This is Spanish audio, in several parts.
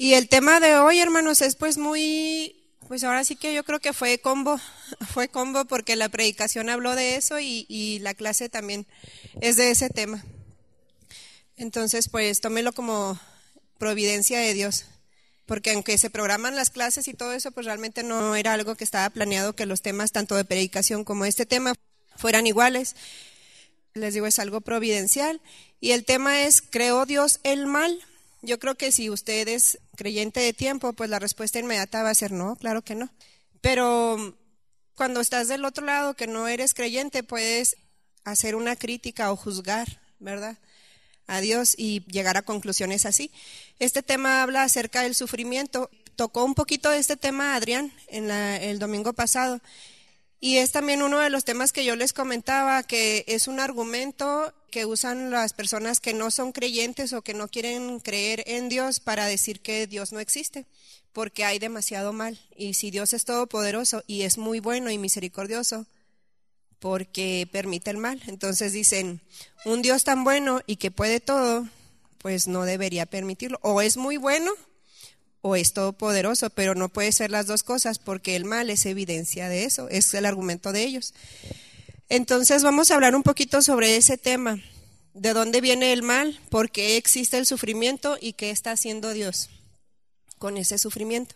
Y el tema de hoy, hermanos, es pues pues ahora sí que yo creo que fue combo, fue combo porque la predicación habló de eso y la clase también es de ese tema. Entonces, pues tómelo como providencia de Dios, porque aunque se programan las clases y todo eso, pues realmente no era algo que estaba planeado que los temas tanto de predicación como este tema fueran iguales. Les digo, es algo providencial. Y el tema es, ¿creó Dios el mal? Yo creo que si usted es creyente de tiempo, pues la respuesta inmediata va a ser no, claro que no. Pero cuando estás del otro lado, que no eres creyente, puedes hacer una crítica o juzgar, ¿verdad?, a Dios y llegar a conclusiones así. Este tema habla acerca del sufrimiento. Tocó un poquito de este tema Adrián el domingo pasado. Y es también uno de los temas que yo les comentaba, que es un argumento que usan las personas que no son creyentes o que no quieren creer en Dios para decir que Dios no existe, porque hay demasiado mal. Y si Dios es todopoderoso y es muy bueno y misericordioso, porque permite el mal. Entonces dicen, un Dios tan bueno y que puede todo, pues no debería permitirlo. O es muy bueno o es todopoderoso, pero no puede ser las dos cosas porque el mal es evidencia de eso, es el argumento de ellos. Entonces vamos a hablar un poquito sobre ese tema, de dónde viene el mal, por qué existe el sufrimiento y qué está haciendo Dios con ese sufrimiento.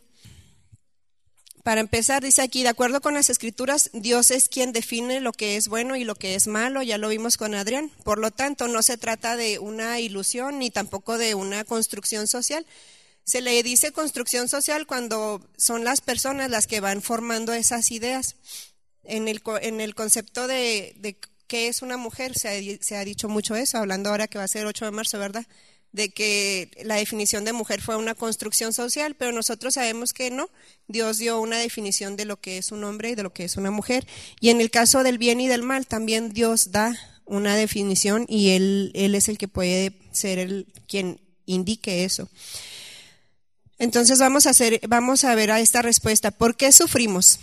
Para empezar, dice aquí, de acuerdo con las Escrituras, Dios es quien define lo que es bueno y lo que es malo, ya lo vimos con Adrián. Por lo tanto, no se trata de una ilusión ni tampoco de una construcción social. Se le dice construcción social cuando son las personas las que van formando esas ideas. En el concepto de qué es una mujer, se ha dicho mucho eso, hablando ahora que va a ser 8 de marzo, ¿verdad?, de que la definición de mujer fue una construcción social, pero nosotros sabemos que no. Dios dio una definición de lo que es un hombre y de lo que es una mujer. Y en el caso del bien y del mal, también Dios da una definición y Él es el que puede ser quien indique eso. Entonces vamos a ver a esta respuesta. ¿Por qué sufrimos?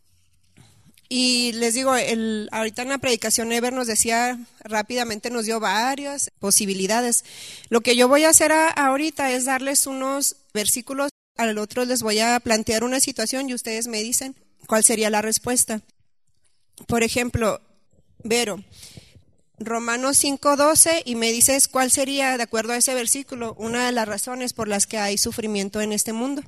Y les digo, ahorita en la predicación Ever nos decía rápidamente, nos dio varias posibilidades. Lo que yo voy a hacer ahorita es darles unos versículos, al otro les voy a plantear una situación y ustedes me dicen cuál sería la respuesta. Por ejemplo, Vero, Romanos 5:12, y me dices cuál sería, de acuerdo a ese versículo, una de las razones por las que hay sufrimiento en este mundo.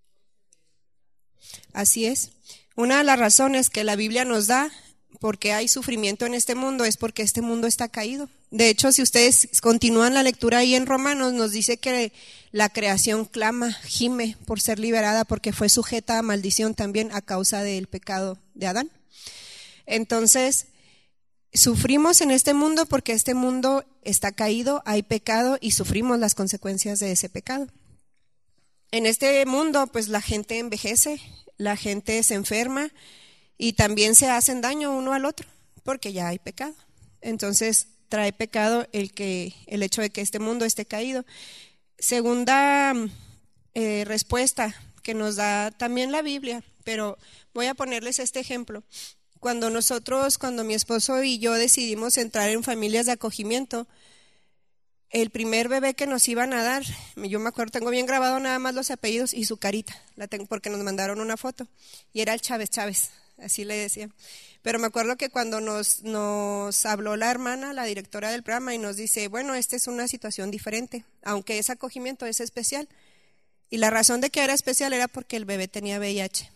Así es. Una de las razones que la Biblia nos da porque hay sufrimiento en este mundo es porque este mundo está caído. De hecho, si ustedes continúan la lectura ahí en Romanos, nos dice que la creación clama, gime por ser liberada porque fue sujeta a maldición también a causa del pecado de Adán. Entonces, sufrimos en este mundo porque este mundo está caído, hay pecado y sufrimos las consecuencias de ese pecado. En este mundo, pues la gente envejece, la gente se enferma y también se hacen daño uno al otro porque ya hay pecado. Entonces trae pecado el hecho de que este mundo esté caído. Segunda respuesta que nos da también la Biblia, pero voy a ponerles este ejemplo. Cuando mi esposo y yo decidimos entrar en familias de acogimiento, el primer bebé que nos iban a dar, yo me acuerdo, tengo bien grabado nada más los apellidos y su carita, la tengo porque nos mandaron una foto, y era el Chávez, así le decía. Pero me acuerdo que cuando nos habló la hermana, la directora del programa, y nos dice, bueno, esta es una situación diferente, aunque ese acogimiento es especial. Y la razón de que era especial era porque el bebé tenía VIH.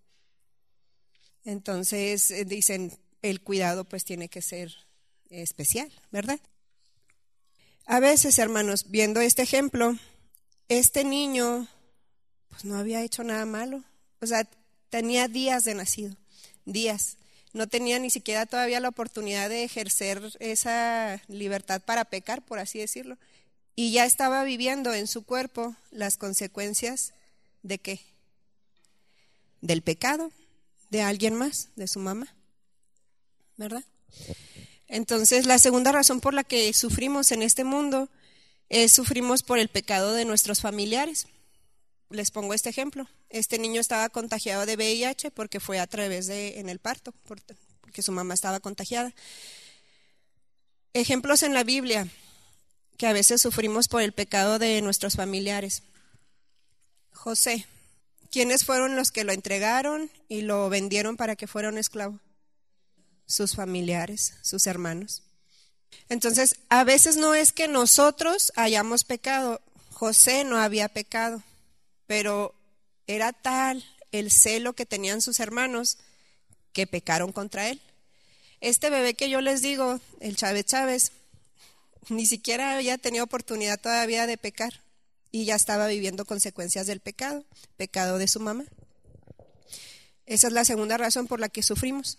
Entonces dicen, el cuidado pues tiene que ser especial, ¿verdad? A veces, hermanos, viendo este ejemplo, este niño pues no había hecho nada malo. O sea, tenía días de nacido, días. No tenía ni siquiera todavía la oportunidad de ejercer esa libertad para pecar, por así decirlo. Y ya estaba viviendo en su cuerpo las consecuencias ¿de qué? Del pecado de alguien más, de su mamá, ¿verdad? Entonces, la segunda razón por la que sufrimos en este mundo es sufrimos por el pecado de nuestros familiares. Les pongo este ejemplo. Este niño estaba contagiado de VIH porque fue a través en el parto, porque su mamá estaba contagiada. Ejemplos en la Biblia que a veces sufrimos por el pecado de nuestros familiares. José. ¿Quiénes fueron los que lo entregaron y lo vendieron para que fuera un esclavo? Sus familiares, sus hermanos. Entonces, a veces no es que nosotros hayamos pecado. José no había pecado, pero era tal el celo que tenían sus hermanos que pecaron contra él. Este bebé que yo les digo, el Chávez, ni siquiera había tenido oportunidad todavía de pecar y ya estaba viviendo consecuencias del pecado de su mamá. Esa es la segunda razón por la que sufrimos.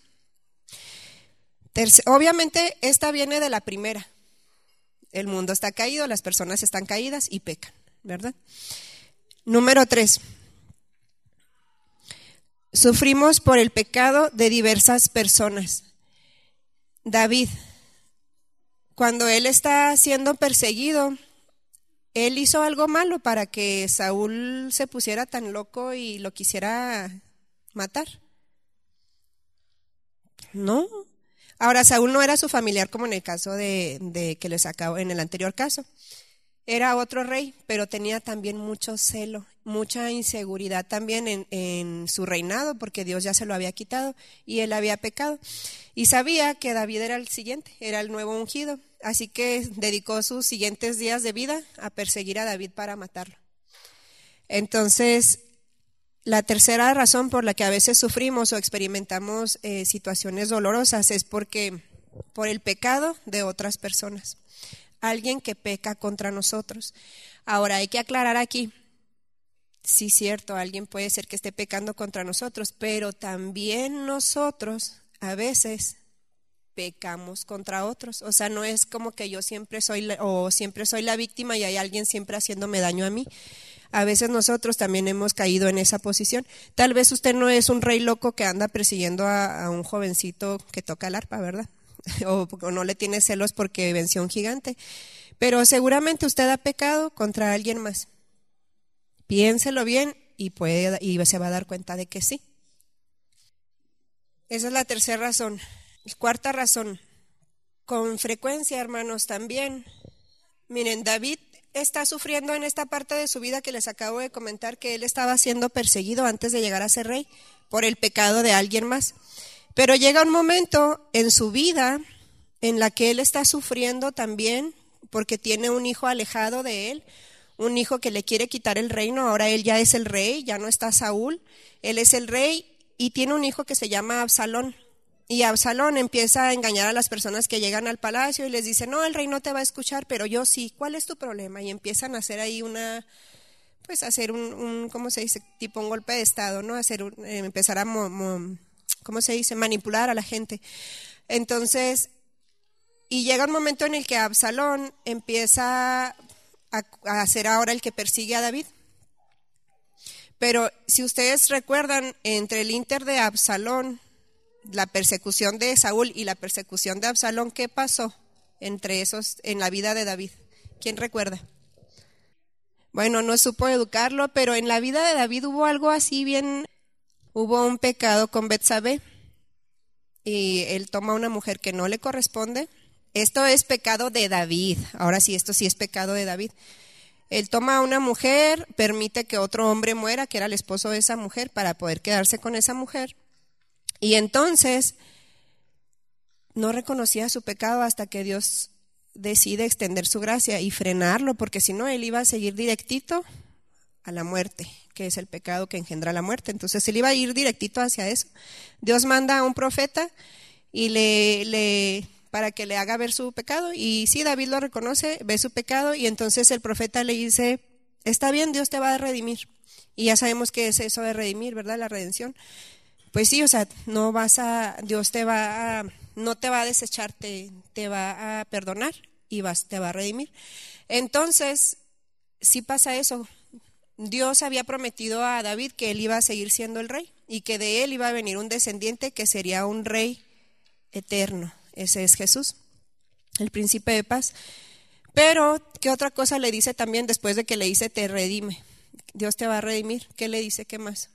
Obviamente esta viene de la primera. El mundo está caído, las personas están caídas y pecan, ¿verdad? Número 3. Sufrimos por el pecado de diversas personas. David, cuando él está siendo perseguido, él hizo algo malo para que Saúl se pusiera tan loco y lo quisiera matar. No. Ahora, Saúl no era su familiar como en el caso de que les acabo en el anterior caso. Era otro rey, pero tenía también mucho celo, mucha inseguridad también en su reinado, porque Dios ya se lo había quitado y él había pecado. Y sabía que David era el siguiente, era el nuevo ungido. Así que dedicó sus siguientes días de vida a perseguir a David para matarlo. Entonces, la tercera razón por la que a veces sufrimos o experimentamos situaciones dolorosas es por el pecado de otras personas. Alguien que peca contra nosotros. Ahora hay que aclarar aquí, sí, cierto, alguien puede ser que esté pecando contra nosotros, pero también nosotros a veces pecamos contra otros. O sea, no es como que yo siempre soy la víctima y hay alguien siempre haciéndome daño a mí. A veces nosotros también hemos caído en esa posición. Tal vez usted no es un rey loco que anda persiguiendo a un jovencito que toca el arpa, ¿verdad? O no le tiene celos porque venció a un gigante. Pero seguramente usted ha pecado contra alguien más. Piénselo bien y se va a dar cuenta de que sí. Esa es la tercera razón. Cuarta razón. Con frecuencia, hermanos, también. Miren, David está sufriendo en esta parte de su vida que les acabo de comentar, que él estaba siendo perseguido antes de llegar a ser rey por el pecado de alguien más. Pero llega un momento en su vida en la que él está sufriendo también porque tiene un hijo alejado de él, un hijo que le quiere quitar el reino. Ahora él ya es el rey, ya no está Saúl, él es el rey y tiene un hijo que se llama Absalón. Y Absalón empieza a engañar a las personas que llegan al palacio y les dice, no, el rey no te va a escuchar, pero yo sí, ¿cuál es tu problema? Y empiezan a hacer ahí hacer un ¿cómo se dice? Tipo un golpe de estado, ¿no? Empezar a, ¿cómo se dice? Manipular a la gente. Entonces, y llega un momento en el que Absalón empieza a ser ahora el que persigue a David. Pero si ustedes recuerdan, entre el ínter de Absalón, la persecución de Saúl y la persecución de Absalón, ¿qué pasó entre esos en la vida de David? ¿Quién recuerda? Bueno, no supo educarlo, pero en la vida de David hubo algo así hubo un pecado con Betsabé y él toma a una mujer que no le corresponde. Esto es pecado de David. Ahora sí, esto sí es pecado de David. Él toma a una mujer, permite que otro hombre muera, que era el esposo de esa mujer, para poder quedarse con esa mujer. Y entonces no reconocía su pecado hasta que Dios decide extender su gracia y frenarlo, porque si no, él iba a seguir directito a la muerte, que es el pecado que engendra la muerte. Entonces él iba a ir directito hacia eso. Dios manda a un profeta y para que le haga ver su pecado, y sí, David lo reconoce, ve su pecado, y entonces el profeta le dice, está bien, Dios te va a redimir. Y ya sabemos qué es eso de redimir, ¿verdad? La redención. Pues sí, o sea, Dios no te va a desechar, te va a perdonar y te va a redimir. Entonces, sí pasa eso. Dios había prometido a David que él iba a seguir siendo el rey y que de él iba a venir un descendiente que sería un rey eterno. Ese es Jesús, el príncipe de paz. Pero, ¿qué otra cosa le dice también después de que le dice te redime? Dios te va a redimir. ¿Qué le dice? ¿Qué más?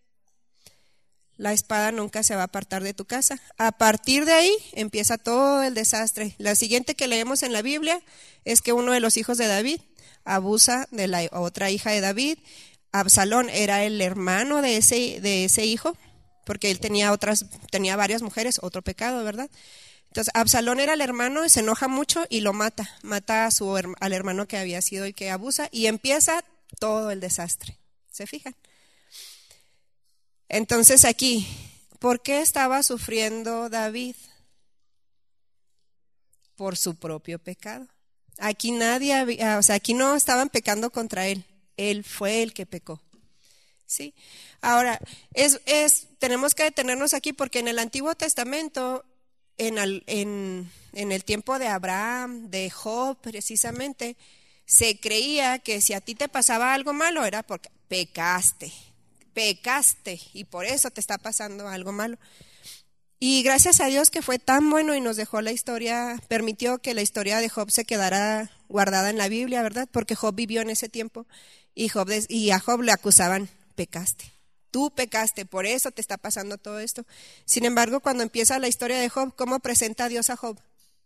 La espada nunca se va a apartar de tu casa. A partir de ahí empieza todo el desastre. La siguiente que leemos en la Biblia es que uno de los hijos de David abusa de la otra hija de David, Absalón era el hermano de ese hijo, porque él tenía varias mujeres, otro pecado, ¿verdad? Entonces, Absalón era el hermano, se enoja mucho y lo mata al hermano que había sido el que abusa, y empieza todo el desastre. ¿Se fijan? Entonces aquí, ¿por qué estaba sufriendo David? Por su propio pecado. Aquí aquí no estaban pecando contra él. Él fue el que pecó. ¿Sí? Ahora, tenemos que detenernos aquí porque en el Antiguo Testamento, en el tiempo de Abraham, de Job precisamente, se creía que si a ti te pasaba algo malo era porque pecaste y por eso te está pasando algo malo. Y gracias a Dios que fue tan bueno y nos dejó permitió que la historia de Job se quedara guardada en la Biblia, ¿verdad? Porque Job vivió en ese tiempo y a Job le acusaban, pecaste. Tú pecaste, por eso te está pasando todo esto. Sin embargo, cuando empieza la historia de Job, ¿cómo presenta a Dios a Job?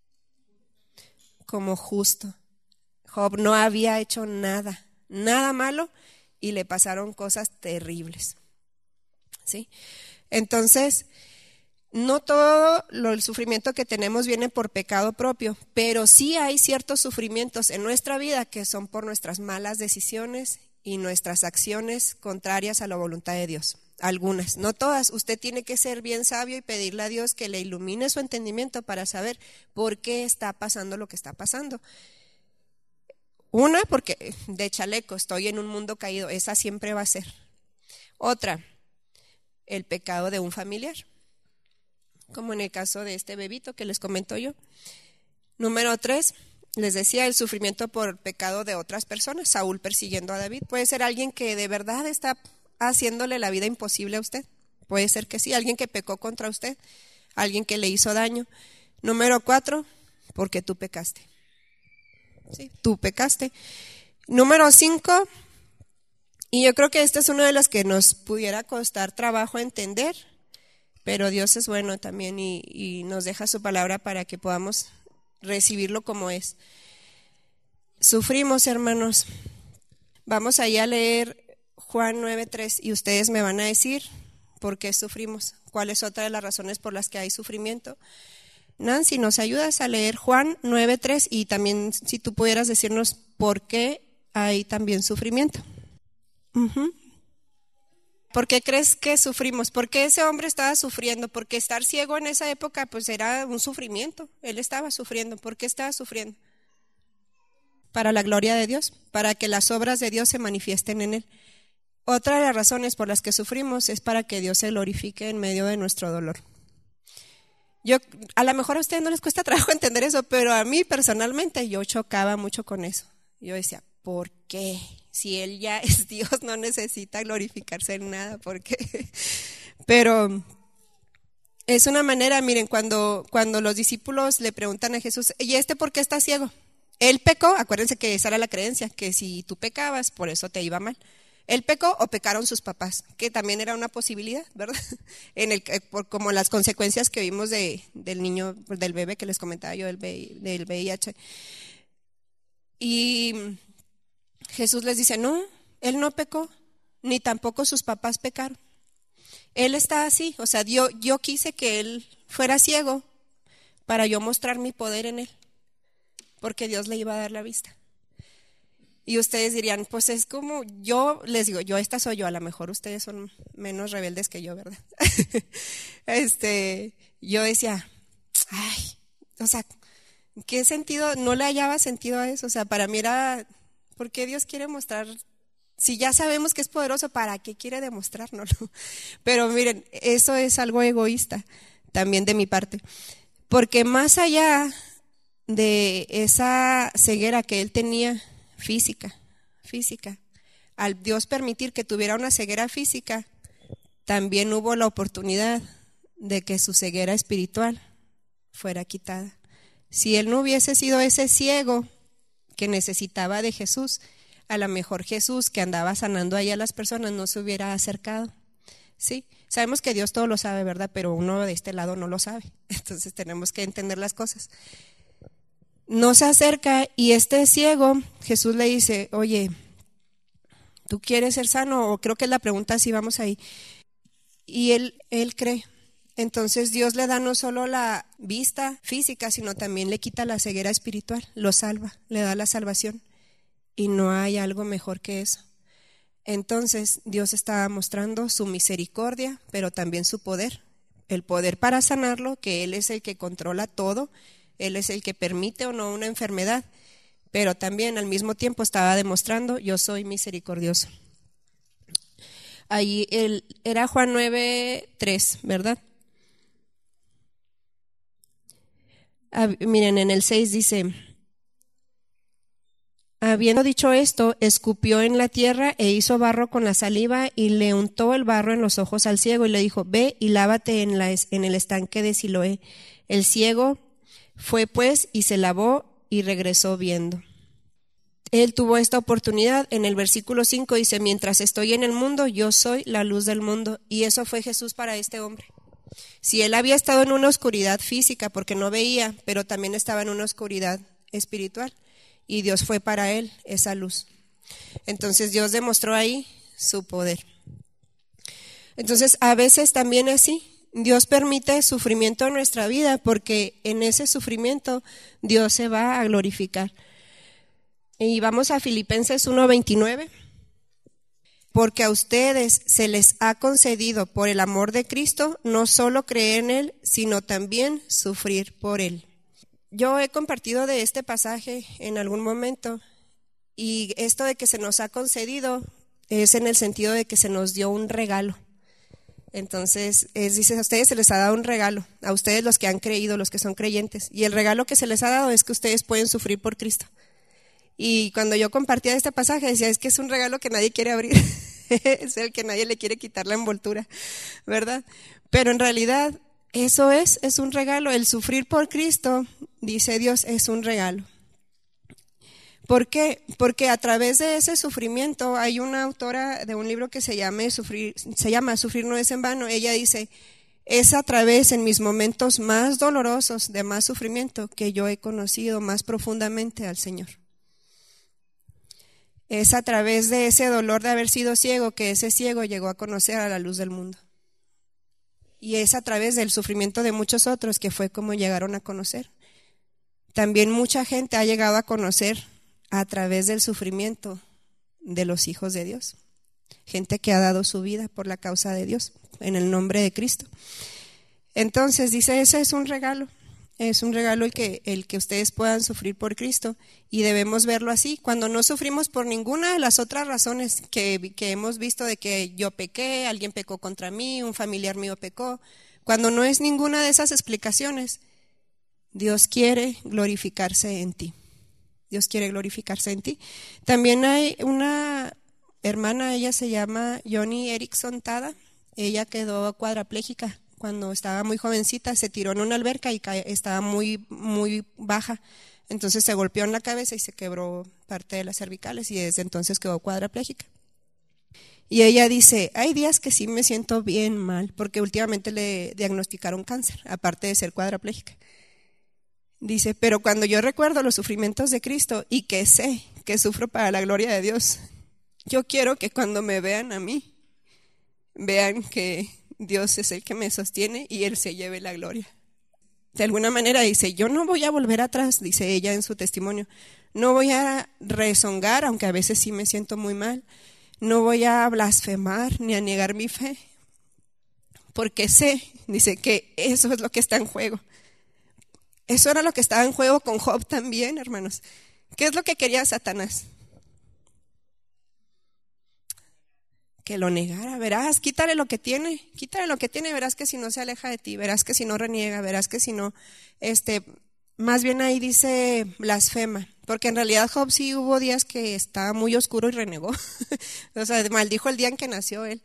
Como justo. Job no había hecho nada malo y le pasaron cosas terribles. ¿Sí? Entonces, no todo el sufrimiento que tenemos viene por pecado propio, pero sí hay ciertos sufrimientos en nuestra vida que son por nuestras malas decisiones y nuestras acciones contrarias a la voluntad de Dios. Algunas, no todas. Usted tiene que ser bien sabio y pedirle a Dios que le ilumine su entendimiento para saber por qué está pasando lo que está pasando. Una, porque de chaleco estoy en un mundo caído, esa siempre va a ser. Otra, el pecado de un familiar, como en el caso de este bebito que les comento yo. Número 3, les decía, el sufrimiento por pecado de otras personas. Saúl persiguiendo a David. Puede ser alguien que de verdad está haciéndole la vida imposible a usted. Puede ser que sí, alguien que pecó contra usted, alguien que le hizo daño. Número 4, porque tú pecaste. Sí, tú pecaste. Número 5, y yo creo que esta es una de las que nos pudiera costar trabajo entender, pero Dios es bueno también y nos deja su palabra para que podamos recibirlo como es. Sufrimos, hermanos. Vamos allá a leer Juan 9:3 y ustedes me van a decir por qué sufrimos, cuál es otra de las razones por las que hay sufrimiento. Nancy, ¿nos ayudas a leer Juan 9:3 y también si tú pudieras decirnos por qué hay también sufrimiento? Uh-huh. ¿Por qué crees que sufrimos? ¿Por qué ese hombre estaba sufriendo? Porque estar ciego en esa época pues era un sufrimiento. Él estaba sufriendo. ¿Por qué estaba sufriendo? Para la gloria de Dios, para que las obras de Dios se manifiesten en él. Otra de las razones por las que sufrimos es para que Dios se glorifique en medio de nuestro dolor. A lo mejor a ustedes no les cuesta trabajo entender eso, pero a mí personalmente yo chocaba mucho con eso. Yo decía, ¿por qué? Si Él ya es Dios, no necesita glorificarse en nada, ¿por qué? Pero es una manera, miren, cuando los discípulos le preguntan a Jesús, ¿y por qué está ciego? Él pecó, acuérdense que esa era la creencia, que si tú pecabas, por eso te iba mal. ¿Él pecó o pecaron sus papás? Que también era una posibilidad, ¿verdad? Como las consecuencias que vimos del niño, del bebé que les comentaba yo, del VIH. Y Jesús les dice, no, él no pecó, ni tampoco sus papás pecaron. Él está así, o sea, yo quise que él fuera ciego para yo mostrar mi poder en él, porque Dios le iba a dar la vista. Y ustedes dirían, pues es como, yo les digo, esta soy yo, a lo mejor ustedes son menos rebeldes que yo, ¿verdad? Yo decía, ay, o sea, ¿qué sentido? No le hallaba sentido a eso, o sea, para mí era, ¿por qué Dios quiere mostrar? Si ya sabemos que es poderoso, ¿para qué quiere demostrárnoslo? Pero miren, eso es algo egoísta también de mi parte, porque más allá de esa ceguera que él tenía, física, al Dios permitir que tuviera una ceguera física, también hubo la oportunidad de que su ceguera espiritual fuera quitada. Si él no hubiese sido ese ciego que necesitaba de Jesús, a lo mejor Jesús, que andaba sanando ahí a las personas, no se hubiera acercado. Sí, sabemos que Dios todo lo sabe, ¿verdad? Pero uno de este lado no lo sabe. Entonces tenemos que entender las cosas. No se acerca y este ciego, Jesús le dice, oye, ¿Tú quieres ser sano? O creo que es la pregunta, si vamos ahí. Y él cree. Entonces Dios le da no solo la vista física, sino también le quita la ceguera espiritual, lo salva, le da la salvación. Y no hay algo mejor que eso. Entonces Dios estaba mostrando su misericordia, pero también su poder. El poder para sanarlo, que Él es el que controla todo, Él es el que permite o no una enfermedad, pero también al mismo tiempo estaba demostrando, yo soy misericordioso. Ahí era Juan 9:3, ¿verdad? Miren, en el 6 dice, habiendo dicho esto, escupió en la tierra e hizo barro con la saliva y le untó el barro en los ojos al ciego y le dijo, ve y lávate en el estanque de Siloé. El ciego fue pues y se lavó y regresó viendo. Él tuvo esta oportunidad. En el versículo 5 dice, mientras estoy en el mundo, yo soy la luz del mundo. Y eso fue Jesús para este hombre. Si él había estado en una oscuridad física porque no veía, pero también estaba en una oscuridad espiritual. Y Dios fue para él esa luz. Entonces Dios demostró ahí su poder. Entonces a veces también así, Dios permite sufrimiento en nuestra vida porque en ese sufrimiento Dios se va a glorificar. Y vamos a Filipenses 1:29. Porque a ustedes se les ha concedido por el amor de Cristo no solo creer en Él, sino también sufrir por Él. Yo he compartido de este pasaje en algún momento y esto de que se nos ha concedido es en el sentido de que se nos dio un regalo. Entonces, dice, a ustedes se les ha dado un regalo, a ustedes los que han creído, los que son creyentes. Y el regalo que se les ha dado es que ustedes pueden sufrir por Cristo. Y cuando yo compartía este pasaje decía, es que es un regalo que nadie quiere abrir. Es el que nadie le quiere quitar la envoltura, ¿verdad? Pero en realidad eso es un regalo. El sufrir por Cristo, dice Dios, es un regalo. ¿Por qué? Porque a través de ese sufrimiento, hay una autora de un libro que se llama Sufrir no es en vano. Ella dice, es a través en mis momentos más dolorosos, de más sufrimiento, que yo he conocido más profundamente al Señor. Es a través de ese dolor de haber sido ciego que ese ciego llegó a conocer a la luz del mundo. Y es a través del sufrimiento de muchos otros que fue como llegaron a conocer. También mucha gente ha llegado a conocer a través del sufrimiento de los hijos de Dios. Gente que ha dado su vida por la causa de Dios, en el nombre de Cristo. Entonces dice, ese es un regalo. Es un regalo el que ustedes puedan sufrir por Cristo y debemos verlo así. Cuando no sufrimos por ninguna de las otras razones que hemos visto de que yo pequé, alguien pecó contra mí, un familiar mío pecó, cuando no es ninguna de esas explicaciones, Dios quiere glorificarse en ti. Dios quiere glorificarse en ti. También hay una hermana, ella se llama Joni Eareckson Tada, ella quedó cuadraplégica. Cuando estaba muy jovencita, se tiró en una alberca y estaba muy, muy baja. Entonces se golpeó en la cabeza y se quebró parte de las cervicales y desde entonces quedó cuadraplégica. Y ella dice, hay días que sí me siento bien mal, porque últimamente le diagnosticaron cáncer, aparte de ser cuadraplégica. Dice, pero cuando yo recuerdo los sufrimientos de Cristo y que sé que sufro para la gloria de Dios, yo quiero que cuando me vean a mí, vean que Dios es el que me sostiene y Él se lleve la gloria. De alguna manera dice, yo no voy a volver atrás, dice ella en su testimonio, no voy a rezongar, aunque a veces sí me siento muy mal, no voy a blasfemar ni a negar mi fe, porque sé, dice, que eso es lo que está en juego. Eso era lo que estaba en juego con Job también, hermanos. ¿Qué es lo que quería Satanás? Que lo negara, verás, quítale lo que tiene, verás que si no se aleja de ti, verás que si no reniega, verás que si no, más bien ahí dice blasfema, porque en realidad Job sí hubo días que estaba muy oscuro y renegó, o sea, maldijo el día en que nació él.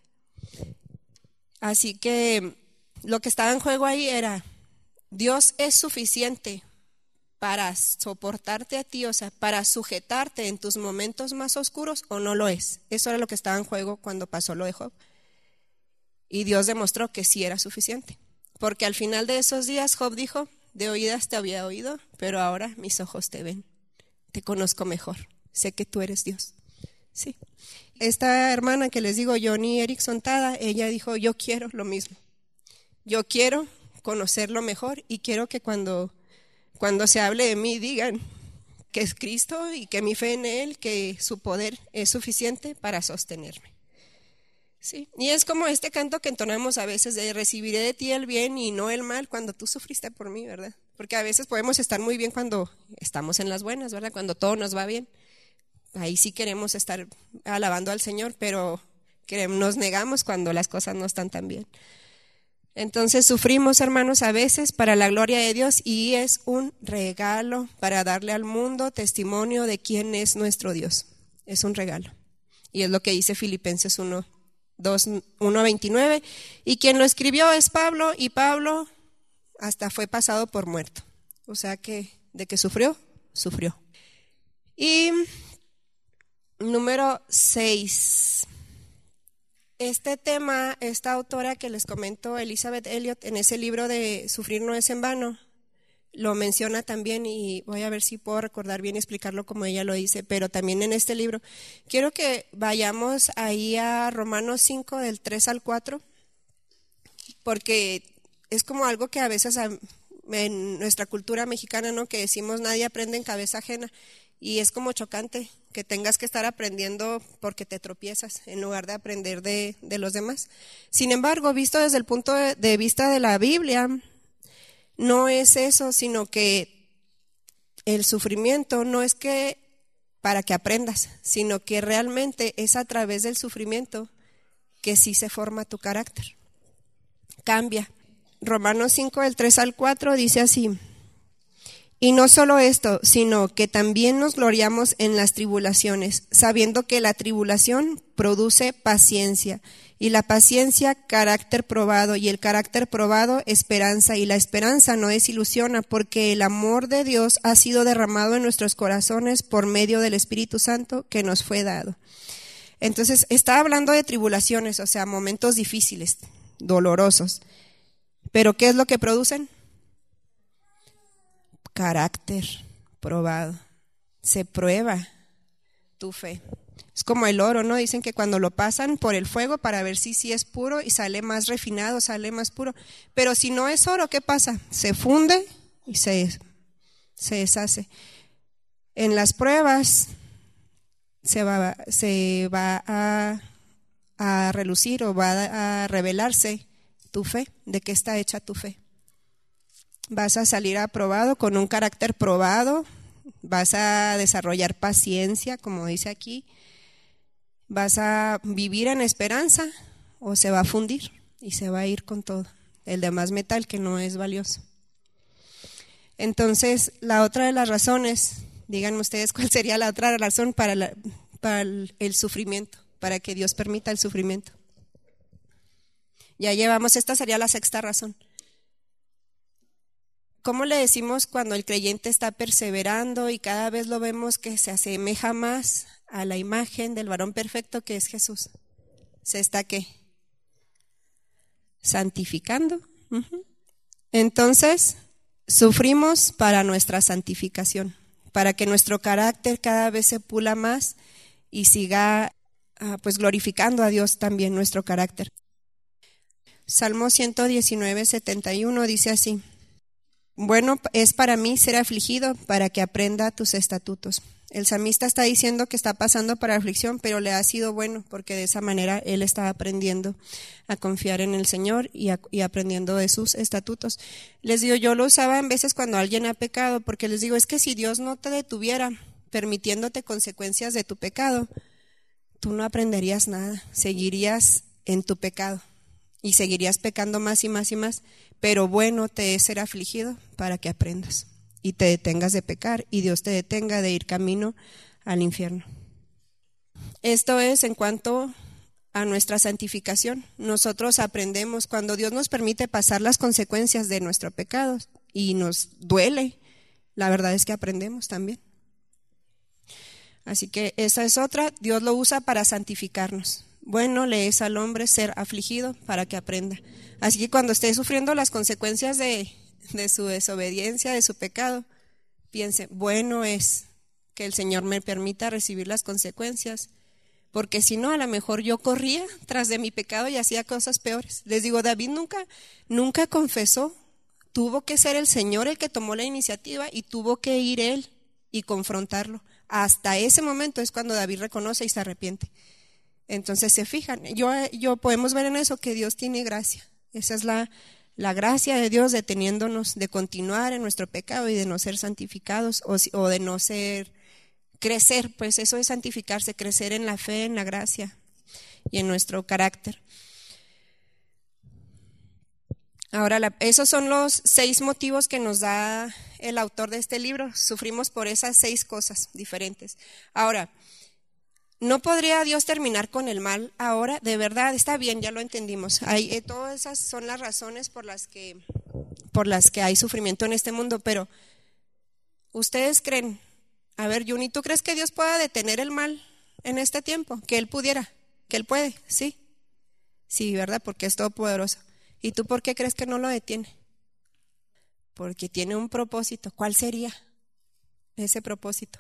Así que lo que estaba en juego ahí era, Dios es suficiente para soportarte a ti, o sea, para sujetarte en tus momentos más oscuros, o no lo es. Eso era lo que estaba en juego cuando pasó lo de Job. Y Dios demostró que sí era suficiente. Porque al final de esos días Job dijo, de oídas te había oído, pero ahora mis ojos te ven. Te conozco mejor. Sé que tú eres Dios. Sí. Esta hermana que les digo, Johnny Erickson Tada, ella dijo, yo quiero lo mismo. Yo quiero conocerlo mejor y quiero que cuando se hable de mí digan que es Cristo y que mi fe en Él, que su poder es suficiente para sostenerme. Sí. Y es como este canto que entonamos a veces de recibiré de ti el bien y no el mal cuando tú sufriste por mí, ¿verdad? Porque a veces podemos estar muy bien cuando estamos en las buenas, ¿verdad? Cuando todo nos va bien. Ahí sí queremos estar alabando al Señor, pero nos negamos cuando las cosas no están tan bien. Entonces sufrimos, hermanos, a veces para la gloria de Dios y es un regalo para darle al mundo testimonio de quién es nuestro Dios. Es un regalo. Y es lo que dice Filipenses 1:29. Y quien lo escribió es Pablo, y Pablo hasta fue pasado por muerto. O sea que de que sufrió. Y número 6. Este tema, esta autora que les comento, Elizabeth Elliot, en ese libro de Sufrir no es en vano, lo menciona también y voy a ver si puedo recordar bien y explicarlo como ella lo dice, pero también en este libro. Quiero que vayamos ahí a Romanos 5, del 3 al 4, porque es como algo que a veces en nuestra cultura mexicana, ¿no? Que decimos nadie aprende en cabeza ajena. Y es como chocante que tengas que estar aprendiendo porque te tropiezas en lugar de aprender de los demás. Sin embargo, visto desde el punto de vista de la Biblia, no es eso, sino que el sufrimiento no es que para que aprendas, sino que realmente es a través del sufrimiento que sí se forma tu carácter. Cambia. Romanos 5, del 3 al 4 dice así: y no solo esto, sino que también nos gloriamos en las tribulaciones, sabiendo que la tribulación produce paciencia, y la paciencia carácter probado, y el carácter probado esperanza, y la esperanza no desilusiona, porque el amor de Dios ha sido derramado en nuestros corazones por medio del Espíritu Santo que nos fue dado. Entonces, está hablando de tribulaciones, o sea, momentos difíciles, dolorosos. ¿Pero qué es lo que producen? Carácter probado. Se prueba tu fe. Es como el oro, ¿no? Dicen que cuando lo pasan por el fuego para ver si es puro y sale más refinado, sale más puro. Pero si no es oro, ¿qué pasa? Se funde y se deshace. En las pruebas se va a relucir o va a revelarse tu fe, de qué está hecha tu fe. Vas a salir aprobado, con un carácter probado, vas a desarrollar paciencia, como dice aquí, vas a vivir en esperanza o se va a fundir y se va a ir con todo, el demás metal que no es valioso. Entonces, la otra de las razones, díganme ustedes cuál sería la otra razón para el sufrimiento, para que Dios permita el sufrimiento. Ya llevamos, esta sería la sexta razón. ¿Cómo le decimos cuando el creyente está perseverando y cada vez lo vemos que se asemeja más a la imagen del varón perfecto que es Jesús? ¿Se está qué? Santificando. Entonces, sufrimos para nuestra santificación, para que nuestro carácter cada vez se pula más y siga pues glorificando a Dios también nuestro carácter. Salmo 119, 71 dice así: bueno es para mí ser afligido para que aprenda tus estatutos. El salmista está diciendo que está pasando por aflicción, pero le ha sido bueno porque de esa manera él está aprendiendo a confiar en el Señor y aprendiendo de sus estatutos. Les digo, yo lo usaba en veces cuando alguien ha pecado, porque les digo, es que si Dios no te detuviera permitiéndote consecuencias de tu pecado, tú no aprenderías nada, seguirías en tu pecado y seguirías pecando más y más y más. Pero bueno te es ser afligido para que aprendas y te detengas de pecar y Dios te detenga de ir camino al infierno. Esto es en cuanto a nuestra santificación. Nosotros aprendemos cuando Dios nos permite pasar las consecuencias de nuestro pecado y nos duele. La verdad es que aprendemos también. Así que esa es otra. Dios lo usa para santificarnos. Bueno le es al hombre ser afligido para que aprenda. Así que cuando esté sufriendo las consecuencias de su desobediencia, de su pecado, piense, bueno es que el Señor me permita recibir las consecuencias porque si no, a lo mejor yo corría tras de mi pecado y hacía cosas peores. Les digo, David nunca confesó, tuvo que ser el Señor el que tomó la iniciativa y tuvo que ir él y confrontarlo. Hasta ese momento es cuando David reconoce y se arrepiente. Entonces se fijan, yo podemos ver en eso que Dios tiene gracia. Esa es la gracia de Dios deteniéndonos de continuar en nuestro pecado y de no ser santificados o de no ser crecer, pues eso es santificarse, crecer en la fe, en la gracia y en nuestro carácter. Ahora, esos son los 6 motivos que nos da el autor de este libro. Sufrimos por esas 6 cosas diferentes. Ahora, ¿no podría Dios terminar con el mal ahora? De verdad, está bien, ya lo entendimos. Todas esas son las razones por las que hay sufrimiento en este mundo, pero ¿ustedes creen? A ver, Juni, ¿tú crees que Dios pueda detener el mal en este tiempo? Que Él pudiera, que Él puede, ¿sí? Sí, ¿verdad? Porque es todopoderoso. ¿Y tú por qué crees que no lo detiene? Porque tiene un propósito. ¿Cuál sería ese propósito?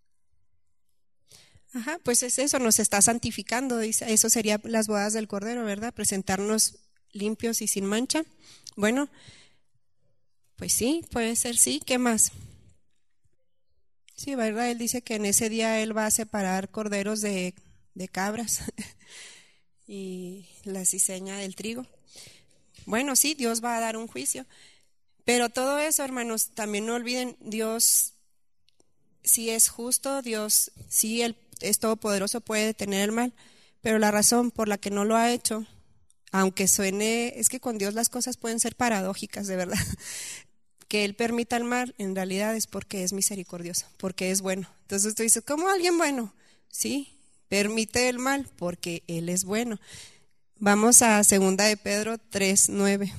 Ajá, pues es eso, nos está santificando, dice, eso sería las bodas del Cordero, ¿verdad? Presentarnos limpios y sin mancha. Bueno, pues sí, puede ser sí, ¿qué más? Sí, ¿verdad? Él dice que en ese día Él va a separar corderos de cabras y la cizaña del trigo. Bueno, sí, Dios va a dar un juicio, pero todo eso, hermanos, también no olviden, Dios sí es justo, Dios sí es todopoderoso, puede detener el mal, pero la razón por la que no lo ha hecho, aunque suene, es que con Dios las cosas pueden ser paradójicas, de verdad. Que Él permita el mal, en realidad es porque es misericordioso, porque es bueno. Entonces tú dices, ¿cómo alguien bueno? Sí, permite el mal porque Él es bueno. Vamos a 2 de Pedro 3:9.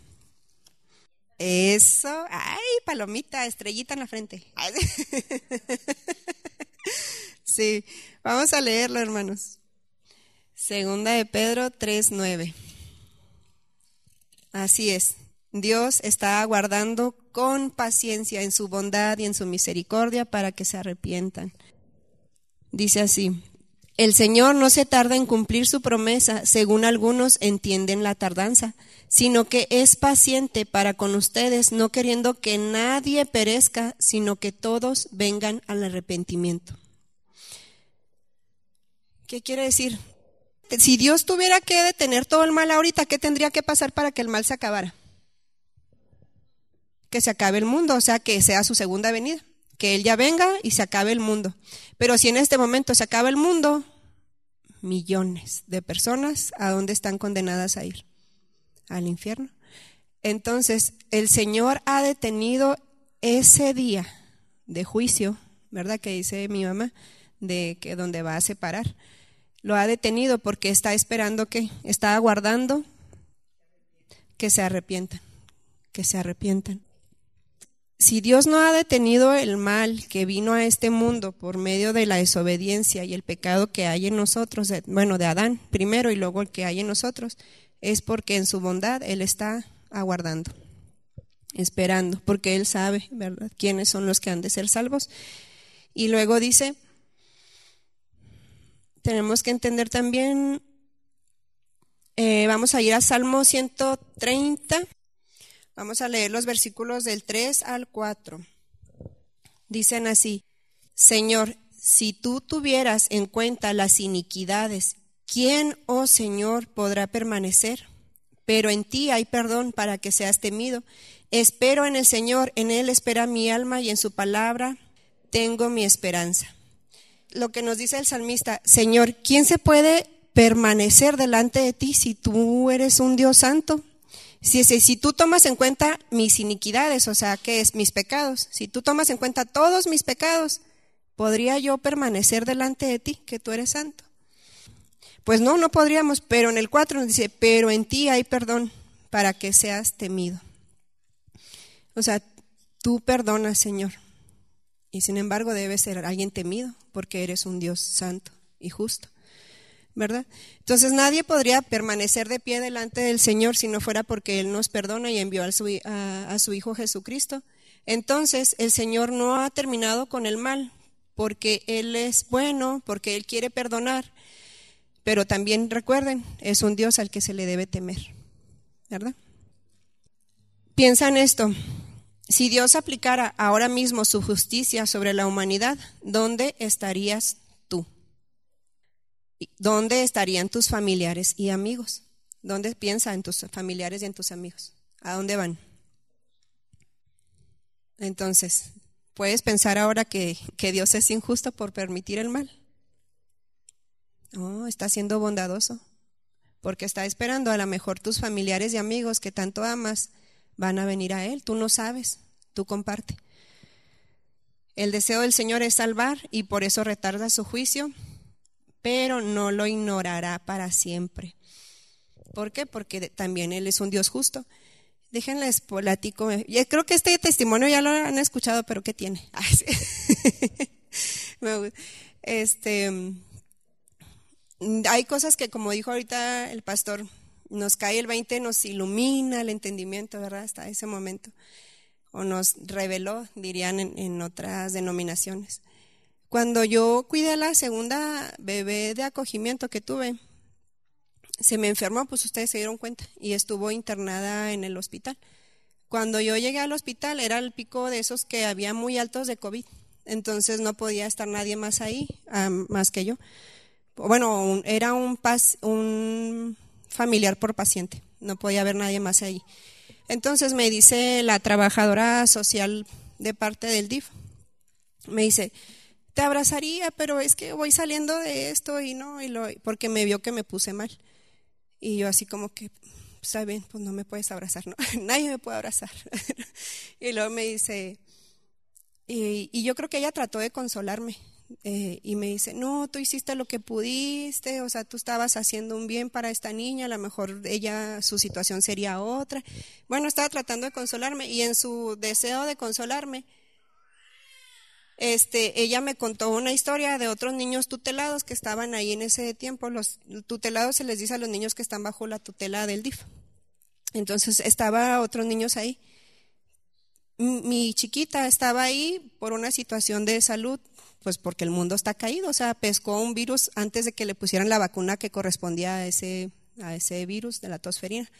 Eso, ay, palomita, estrellita en la frente. Sí, vamos a leerlo, hermanos. 2 de Pedro 3:9. Así es. Dios está aguardando con paciencia en su bondad y en su misericordia para que se arrepientan. Dice así: el Señor no se tarda en cumplir su promesa, según algunos entienden la tardanza, sino que es paciente para con ustedes, no queriendo que nadie perezca, sino que todos vengan al arrepentimiento. ¿Qué quiere decir? Si Dios tuviera que detener todo el mal ahorita, ¿qué tendría que pasar para que el mal se acabara? Que se acabe el mundo, o sea, que sea su segunda venida, que Él ya venga y se acabe el mundo. Pero si en este momento se acaba el mundo, millones de personas, ¿a dónde están condenadas a ir? Al infierno. Entonces, el Señor ha detenido ese día de juicio, ¿verdad? Que dice mi mamá, de que donde va a separar. Lo ha detenido porque está esperando está aguardando que se arrepientan, que se arrepientan. Si Dios no ha detenido el mal que vino a este mundo por medio de la desobediencia y el pecado que hay en nosotros, de Adán primero y luego el que hay en nosotros, es porque en su bondad Él está aguardando, esperando, porque Él sabe, ¿verdad?, quiénes son los que han de ser salvos. Y luego dice, tenemos que entender también, vamos a ir a Salmo 130. Vamos a leer los versículos del 3 al 4. Dicen así: Señor, si tú tuvieras en cuenta las iniquidades, ¿quién, oh Señor, podrá permanecer? Pero en ti hay perdón para que seas temido. Espero en el Señor, en Él espera mi alma y en su palabra tengo mi esperanza. Lo que nos dice el salmista: Señor, ¿quién se puede permanecer delante de ti si tú eres un Dios santo? Si tú tomas en cuenta mis iniquidades, o sea, ¿qué es? Mis pecados. Si tú tomas en cuenta todos mis pecados, ¿podría yo permanecer delante de ti, que tú eres santo? Pues no podríamos, pero en el 4 nos dice, pero en ti hay perdón para que seas temido. O sea, tú perdonas, Señor, y sin embargo debes ser alguien temido, porque eres un Dios santo y justo, ¿verdad? Entonces nadie podría permanecer de pie delante del Señor si no fuera porque Él nos perdona y envió a su Hijo Jesucristo. Entonces el Señor no ha terminado con el mal porque Él es bueno, porque Él quiere perdonar, pero también recuerden, es un Dios al que se le debe temer, ¿verdad? Piensa en esto. Si Dios aplicara ahora mismo su justicia sobre la humanidad, ¿dónde estarías tú? ¿Dónde estarían tus familiares y amigos? ¿Dónde piensa en tus familiares y en tus amigos? ¿A dónde van? Entonces, ¿puedes pensar ahora que Dios es injusto por permitir el mal? No, está siendo bondadoso, porque está esperando a lo mejor tus familiares y amigos que tanto amas van a venir a Él. Tú no sabes, tú comparte. El deseo del Señor es salvar y por eso retarda su juicio, pero no lo ignorará para siempre. ¿Por qué? Porque también Él es un Dios justo. Déjenles platico. Yo creo que este testimonio ya lo han escuchado, pero ¿qué tiene? Ay, sí. Hay cosas que, como dijo ahorita el pastor, nos cae el 20, nos ilumina el entendimiento, ¿verdad? Hasta ese momento. O nos reveló, dirían en otras denominaciones. Cuando yo cuidé a la segunda bebé de acogimiento que tuve, se me enfermó, pues ustedes se dieron cuenta, y estuvo internada en el hospital. Cuando yo llegué al hospital era el pico de esos que había muy altos de COVID, entonces no podía estar nadie más ahí, más que yo. Bueno, era un familiar por paciente, no podía haber nadie más ahí. Entonces me dice la trabajadora social de parte del DIF, me dice, te abrazaría, pero es que voy saliendo de esto y no, porque me vio que me puse mal. Y yo así como que, está bien, pues no me puedes abrazar, ¿no? Nadie me puede abrazar. Y luego me dice, y yo creo que ella trató de consolarme. Y me dice, no, tú hiciste lo que pudiste, o sea, tú estabas haciendo un bien para esta niña, a lo mejor su situación sería otra. Bueno, estaba tratando de consolarme y en su deseo de consolarme, ella me contó una historia de otros niños tutelados que estaban ahí en ese tiempo. Los tutelados se les dice a los niños que están bajo la tutela del DIF. Entonces, estaba otros niños ahí. Mi chiquita estaba ahí por una situación de salud, pues porque el mundo está caído, o sea, pescó un virus antes de que le pusieran la vacuna que correspondía a ese virus de la tosferina.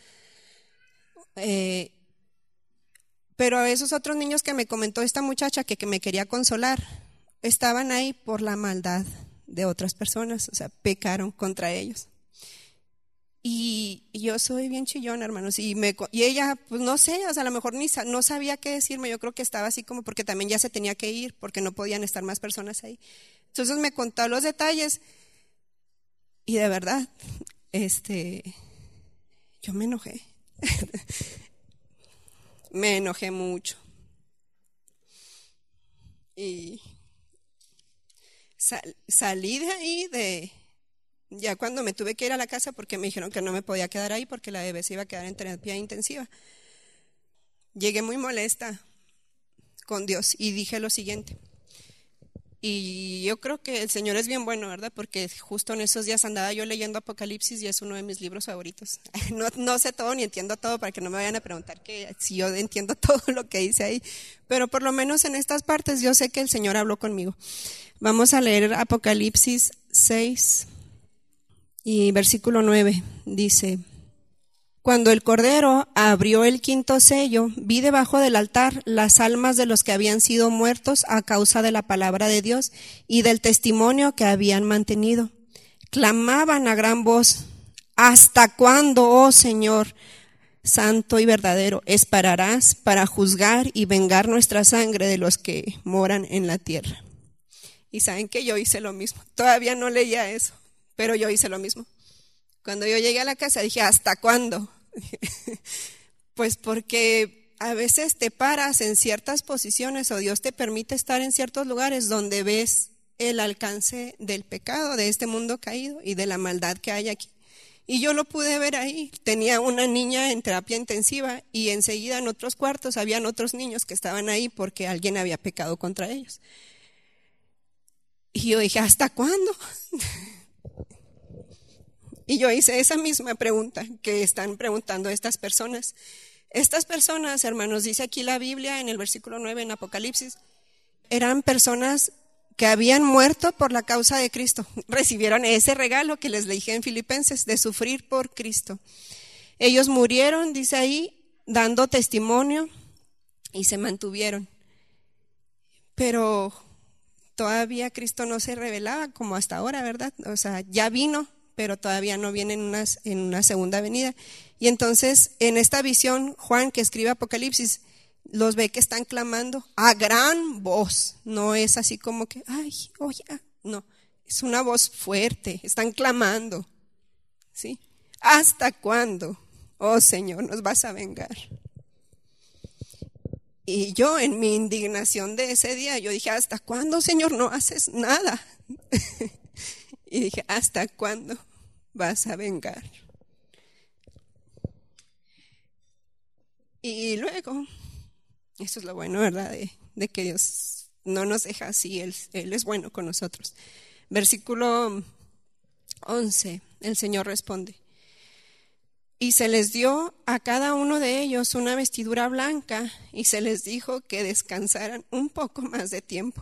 Pero esos otros niños que me comentó esta muchacha que me quería consolar, estaban ahí por la maldad de otras personas, o sea, pecaron contra ellos. Y yo soy bien chillona, hermanos, y ella, pues no sé, o sea, a lo mejor no sabía qué decirme. Yo creo que estaba así como porque también ya se tenía que ir, porque no podían estar más personas ahí. Entonces me contó los detalles y de verdad, yo me enojé. Me enojé mucho. Y salí de ahí ya cuando me tuve que ir a la casa porque me dijeron que no me podía quedar ahí porque la bebé se iba a quedar en terapia intensiva. Llegué muy molesta con Dios y dije lo siguiente. Y yo creo que el Señor es bien bueno, ¿verdad? Porque justo en esos días andaba yo leyendo Apocalipsis y es uno de mis libros favoritos. No sé todo ni entiendo todo para que no me vayan a preguntar si yo entiendo todo lo que dice ahí. Pero por lo menos en estas partes yo sé que el Señor habló conmigo. Vamos a leer Apocalipsis 6 y versículo 9. Dice: Cuando el Cordero abrió el quinto sello, vi debajo del altar las almas de los que habían sido muertos a causa de la palabra de Dios y del testimonio que habían mantenido. Clamaban a gran voz: ¿Hasta cuándo, oh Señor, santo y verdadero, esperarás para juzgar y vengar nuestra sangre de los que moran en la tierra? Y saben que yo hice lo mismo. Todavía no leía eso, pero yo hice lo mismo. Cuando yo llegué a la casa dije, ¿hasta cuándo? Pues porque a veces te paras en ciertas posiciones o Dios te permite estar en ciertos lugares donde ves el alcance del pecado de este mundo caído y de la maldad que hay aquí. Y yo lo pude ver ahí. Tenía una niña en terapia intensiva y enseguida en otros cuartos habían otros niños que estaban ahí porque alguien había pecado contra ellos. Y yo dije, ¿hasta cuándo? Y yo hice esa misma pregunta que están preguntando estas personas. Estas personas, hermanos, dice aquí la Biblia en el versículo 9 en Apocalipsis, eran personas que habían muerto por la causa de Cristo. Recibieron ese regalo que les dije en Filipenses, de sufrir por Cristo. Ellos murieron, dice ahí, dando testimonio y se mantuvieron. Pero todavía Cristo no se revelaba como hasta ahora, ¿verdad? O sea, ya vino, pero todavía no viene en una segunda venida. Y entonces, en esta visión, Juan, que escribe Apocalipsis, los ve que están clamando a gran voz. No es así como que, ay, oye, no, es una voz fuerte, están clamando, ¿sí? ¿Hasta cuándo, oh Señor, nos vas a vengar? Y yo, en mi indignación de ese día, yo dije, ¿hasta cuándo, Señor, no haces nada? Y dije, ¿hasta cuándo vas a vengar? Y luego, eso es lo bueno, ¿verdad? De que Dios no nos deja así, Él es bueno con nosotros. Versículo 11, el Señor responde: y se les dio a cada uno de ellos una vestidura blanca, y se les dijo que descansaran un poco más de tiempo,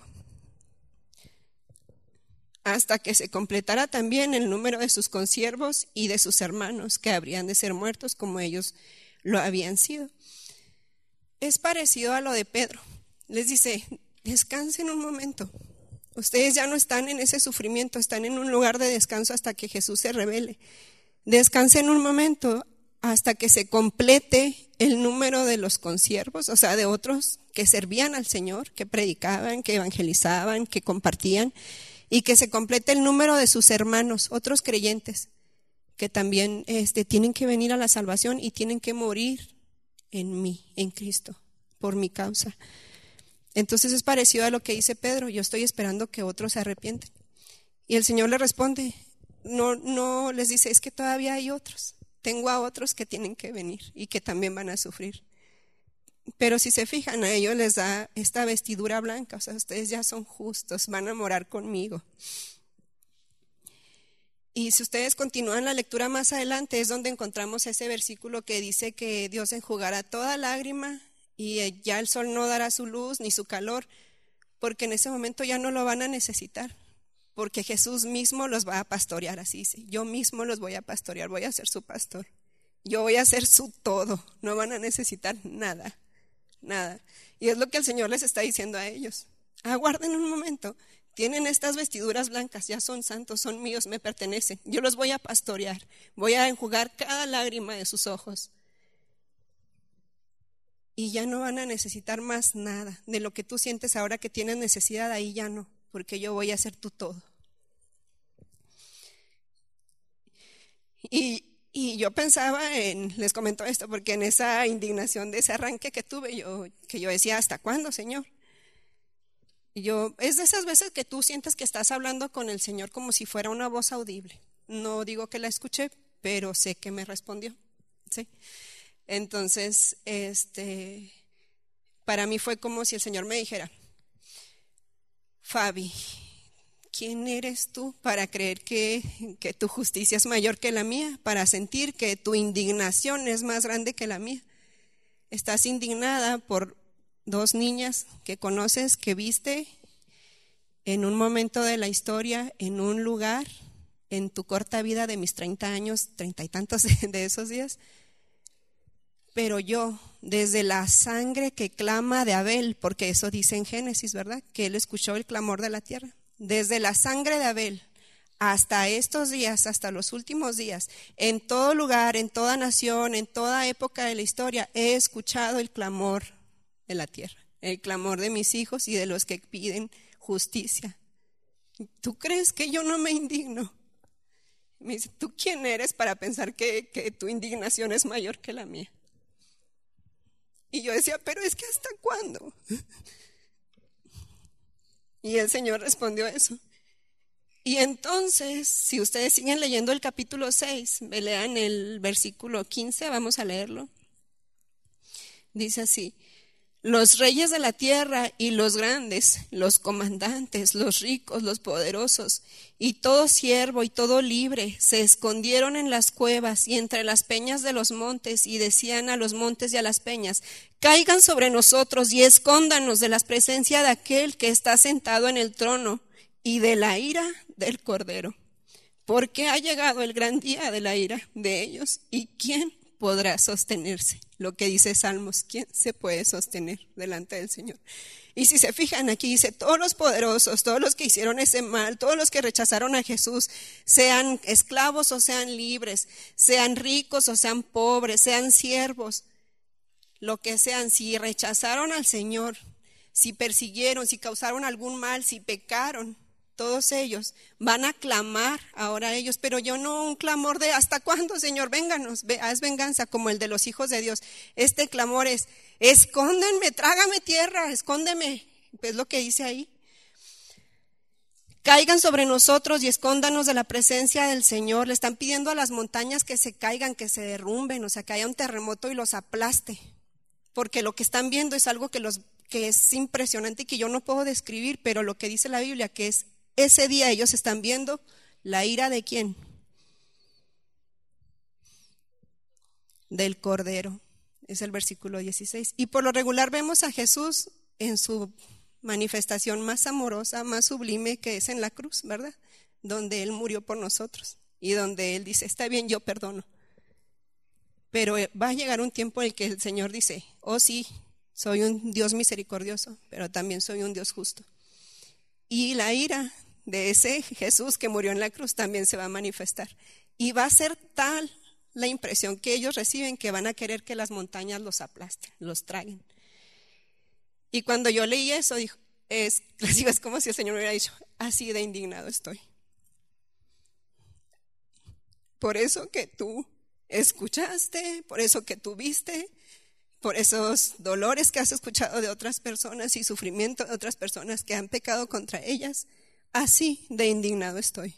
hasta que se completara también el número de sus consiervos y de sus hermanos, que habrían de ser muertos como ellos lo habían sido. Es parecido a lo de Pedro. Les dice, descansen un momento. Ustedes ya no están en ese sufrimiento, están en un lugar de descanso hasta que Jesús se revele. Descansen un momento hasta que se complete el número de los consiervos, o sea, de otros que servían al Señor, que predicaban, que evangelizaban, que compartían, y que se complete el número de sus hermanos, otros creyentes, que también tienen que venir a la salvación y tienen que morir en mí, en Cristo, por mi causa. Entonces es parecido a lo que dice Pedro, yo estoy esperando que otros se arrepienten. Y el Señor le responde, no les dice, es que todavía hay otros, tengo a otros que tienen que venir y que también van a sufrir. Pero si se fijan, a ellos les da esta vestidura blanca, o sea, ustedes ya son justos, van a morar conmigo. Y si ustedes continúan la lectura más adelante, es donde encontramos ese versículo que dice que Dios enjugará toda lágrima y ya el sol no dará su luz ni su calor, porque en ese momento ya no lo van a necesitar, porque Jesús mismo los va a pastorear, así dice, yo mismo los voy a pastorear, voy a ser su pastor, yo voy a ser su todo, no van a necesitar nada. Y es lo que el Señor les está diciendo a ellos. Aguarden un momento. Tienen estas vestiduras blancas, ya son santos, son míos, me pertenecen. Yo los voy a pastorear, voy a enjugar cada lágrima de sus ojos. Y ya no van a necesitar más nada. De lo que tú sientes ahora que tienes necesidad, ahí ya no, porque yo voy a ser tu todo. Y yo pensaba les comento esto, porque en esa indignación de ese arranque que tuve, que yo decía, ¿hasta cuándo, Señor? Es de esas veces que tú sientes que estás hablando con el Señor como si fuera una voz audible. No digo que la escuché, pero sé que me respondió, ¿sí? Entonces, para mí fue como si el Señor me dijera, Fabi, ¿quién eres tú para creer que tu justicia es mayor que la mía? Para sentir que tu indignación es más grande que la mía. Estás indignada por 2 niñas que conoces, que viste en un momento de la historia, en un lugar, en tu corta vida de mis 30 años, 30 y tantos de esos días. Pero yo, desde la sangre que clama de Abel, porque eso dice en Génesis, ¿verdad? Que él escuchó el clamor de la tierra. Desde la sangre de Abel hasta estos días, hasta los últimos días, en todo lugar, en toda nación, en toda época de la historia, he escuchado el clamor de la tierra, el clamor de mis hijos y de los que piden justicia. ¿Tú crees que yo no me indigno? Me dice, ¿tú quién eres para pensar que tu indignación es mayor que la mía? Y yo decía, pero es que ¿hasta cuándo? Y el Señor respondió eso. Y entonces, si ustedes siguen leyendo el capítulo 6, lean el versículo 15, vamos a leerlo. Dice así, los reyes de la tierra y los grandes, los comandantes, los ricos, los poderosos, y todo siervo y todo libre, se escondieron en las cuevas y entre las peñas de los montes, y decían a los montes y a las peñas, caigan sobre nosotros y escóndanos de la presencia de aquel que está sentado en el trono y de la ira del Cordero. Porque ha llegado el gran día de la ira de ellos, ¿y quién podrá sostenerse? Lo que dice Salmos, ¿quién se puede sostener delante del Señor? Y si se fijan aquí, dice, todos los poderosos, todos los que hicieron ese mal, todos los que rechazaron a Jesús, sean esclavos o sean libres, sean ricos o sean pobres, sean siervos, lo que sean, si rechazaron al Señor, si persiguieron, si causaron algún mal, si pecaron, todos ellos van a clamar ahora a ellos, pero yo no un clamor de ¿hasta cuándo, Señor? Vénganos, haz venganza como el de los hijos de Dios. Este clamor es, escóndenme, trágame tierra, escóndeme, es lo que dice ahí. Caigan sobre nosotros y escóndanos de la presencia del Señor. Le están pidiendo a las montañas que se caigan, que se derrumben, o sea, que haya un terremoto y los aplaste, porque lo que están viendo es algo que es impresionante y que yo no puedo describir, pero lo que dice la Biblia, que es ese día ellos están viendo la ira de ¿quién? Del Cordero, es el versículo 16. Y por lo regular vemos a Jesús en su manifestación más amorosa, más sublime, que es en la cruz, ¿verdad? Donde Él murió por nosotros y donde Él dice, está bien, yo perdono. Pero va a llegar un tiempo en el que el Señor dice, oh sí, soy un Dios misericordioso, pero también soy un Dios justo. Y la ira de ese Jesús que murió en la cruz también se va a manifestar. Y va a ser tal la impresión que ellos reciben que van a querer que las montañas los aplasten, los traguen. Y cuando yo leí eso, es como si el Señor me hubiera dicho, así de indignado estoy. Por eso que tú escuchaste, por eso que tú viste, por esos dolores que has escuchado de otras personas y sufrimiento de otras personas que han pecado contra ellas, así de indignado estoy.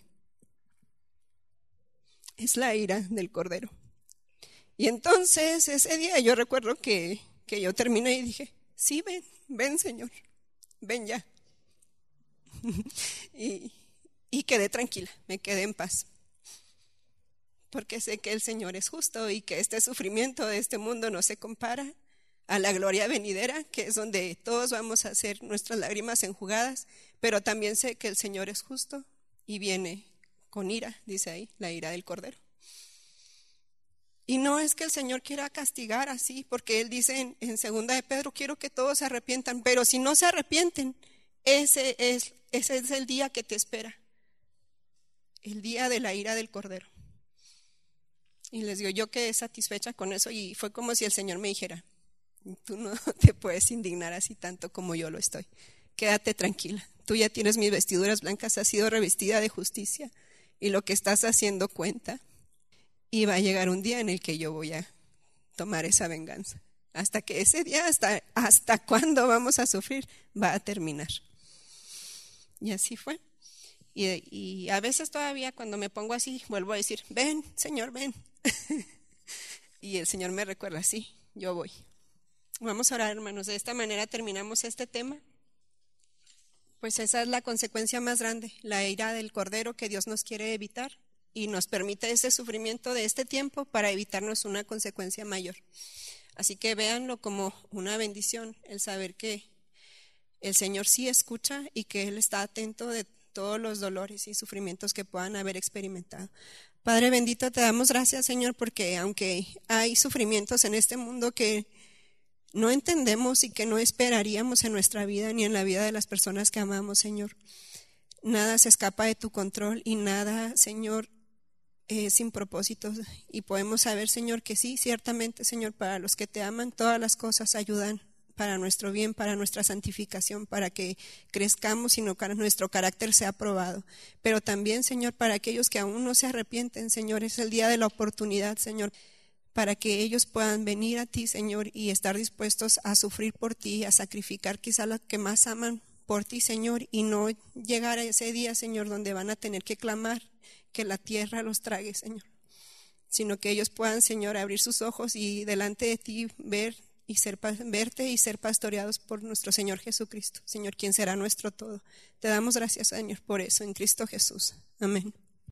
Es la ira del Cordero. Y entonces ese día yo recuerdo que yo terminé y dije, sí, ven Señor, ven ya. y quedé tranquila, me quedé en paz. Porque sé que el Señor es justo y que este sufrimiento de este mundo no se compara a la gloria venidera, que es donde todos vamos a hacer nuestras lágrimas enjugadas, pero también sé que el Señor es justo y viene con ira, dice ahí, la ira del Cordero. Y no es que el Señor quiera castigar así, porque Él dice en 2 de Pedro, quiero que todos se arrepientan, pero si no se arrepienten, ese es el día que te espera, el día de la ira del Cordero. Y les digo, yo quedé satisfecha con eso y fue como si el Señor me dijera, tú no te puedes indignar así tanto como yo lo estoy. Quédate tranquila, tú ya tienes mis vestiduras blancas, has sido revestida de justicia y lo que estás haciendo cuenta. Y va a llegar un día en el que yo voy a tomar esa venganza. Hasta que ese día, hasta cuándo vamos a sufrir, va a terminar. Y así fue. Y a veces todavía cuando me pongo así, vuelvo a decir, ven, Señor, ven. Y el Señor me recuerda, sí, yo voy. Vamos a orar, hermanos. De esta manera terminamos este tema. Pues esa es la consecuencia más grande, la ira del Cordero que Dios nos quiere evitar y nos permite ese sufrimiento de este tiempo para evitarnos una consecuencia mayor. Así que véanlo como una bendición, el saber que el Señor sí escucha y que Él está atento de todos los dolores y sufrimientos que puedan haber experimentado. Padre bendito, te damos gracias, Señor, porque aunque hay sufrimientos en este mundo que no entendemos y que no esperaríamos en nuestra vida ni en la vida de las personas que amamos, Señor, nada se escapa de tu control y nada, Señor, es sin propósito. Y podemos saber, Señor, que sí, ciertamente, Señor, para los que te aman, todas las cosas ayudan para nuestro bien, para nuestra santificación, para que crezcamos y nuestro carácter sea probado. Pero también, Señor, para aquellos que aún no se arrepienten, Señor, es el día de la oportunidad, Señor, para que ellos puedan venir a ti, Señor, y estar dispuestos a sufrir por ti, a sacrificar quizá lo que más aman por ti, Señor, y no llegar a ese día, Señor, donde van a tener que clamar que la tierra los trague, Señor, sino que ellos puedan, Señor, abrir sus ojos y delante de ti verte y ser pastoreados por nuestro Señor Jesucristo, Señor, quien será nuestro todo. Te damos gracias, Señor, por eso, en Cristo Jesús. Amén.